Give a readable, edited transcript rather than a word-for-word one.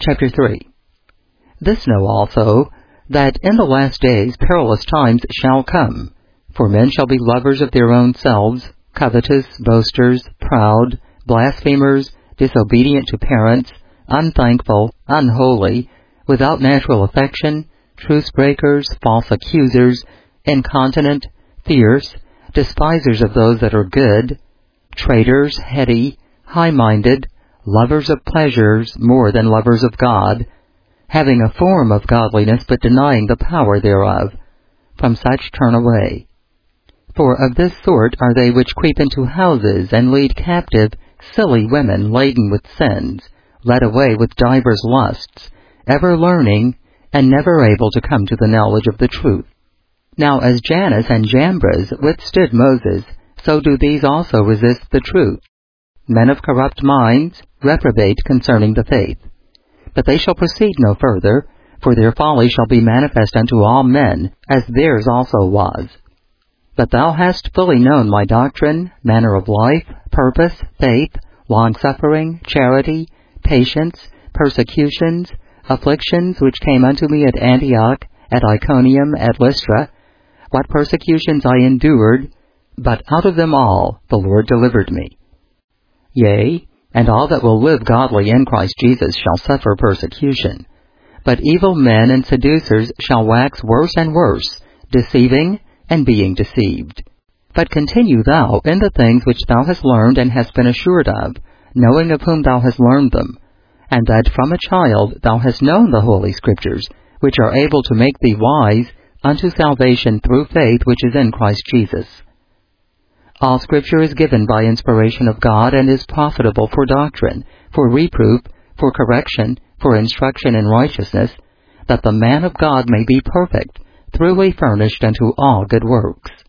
Chapter 3. This know also, that in the last days perilous times shall come. For men shall be lovers of their own selves, covetous, boasters, proud, blasphemers, disobedient to parents, unthankful, unholy, without natural affection, truce breakers, false accusers, incontinent, fierce, despisers of those that are good, traitors, heady, high-minded, lovers of pleasures more than lovers of God, having a form of godliness but denying the power thereof. From such turn away. For of this sort are they which creep into houses, and lead captive silly women laden with sins, led away with divers lusts, ever learning, and never able to come to the knowledge of the truth. Now as Jannes and Jambres withstood Moses, so do these also resist the truth. Men of corrupt minds, reprobate concerning the faith. But they shall proceed no further, for their folly shall be manifest unto all men, as theirs also was. But thou hast fully known my doctrine, manner of life, purpose, faith, long-suffering, charity, patience, persecutions, afflictions which came unto me at Antioch, at Iconium, at Lystra, what persecutions I endured, but out of them all the Lord delivered me. Yea, and all that will live godly in Christ Jesus shall suffer persecution. But evil men and seducers shall wax worse and worse, deceiving and being deceived. But continue thou in the things which thou hast learned and hast been assured of, knowing of whom thou hast learned them, and that from a child thou hast known the Holy Scriptures, which are able to make thee wise unto salvation through faith which is in Christ Jesus. All Scripture is given by inspiration of God, and is profitable for doctrine, for reproof, for correction, for instruction in righteousness, that the man of God may be perfect, thoroughly furnished unto all good works.